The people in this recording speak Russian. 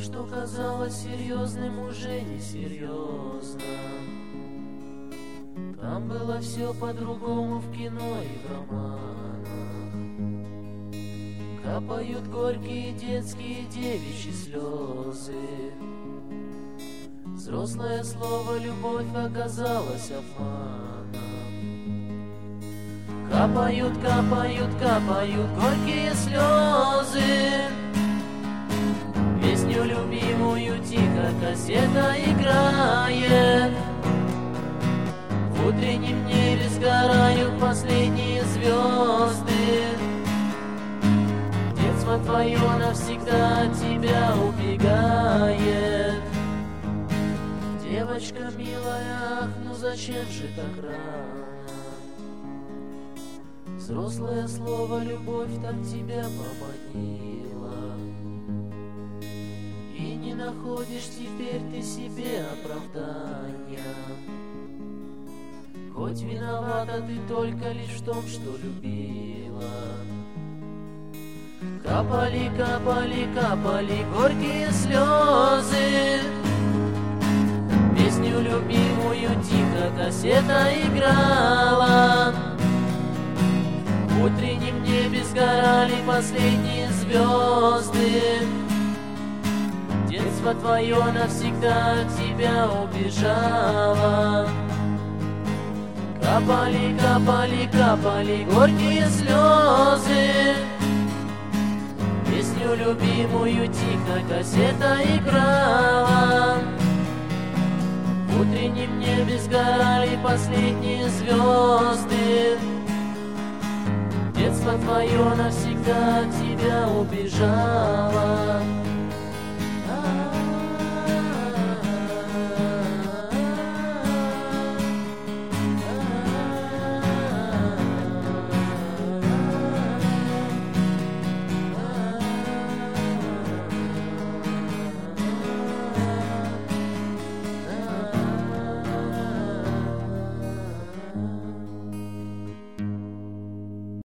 что казалось серьезным, уже не серьезно. Там было все по-другому в кино и в романах. Капают горькие детские девичьи слезы. Взрослое слово «любовь» оказалось обманом. Капают, капают, капают горькие слезы. Песню любимую тихо кассета играет. В утреннем небе сгорают последние звезды. Детство твое навсегда от тебя убегает. Девочка милая, ах, ну зачем же так рано? Взрослое слово «любовь» так тебя поманило. И не находишь теперь ты себе оправдания. Хоть виновата ты только лишь в том, что любила. Капали, капали, капали горькие слезы. Песню любимую тихо кассета играла. В утреннем небе сгорали последние звезды. Детство твое навсегда от тебя убежало. Капали, капали, капали горькие слезы. Песню любимую тихо кассета играла. В утреннем небе сгорали последние звезды. Детство твое навсегда от тебя убежало.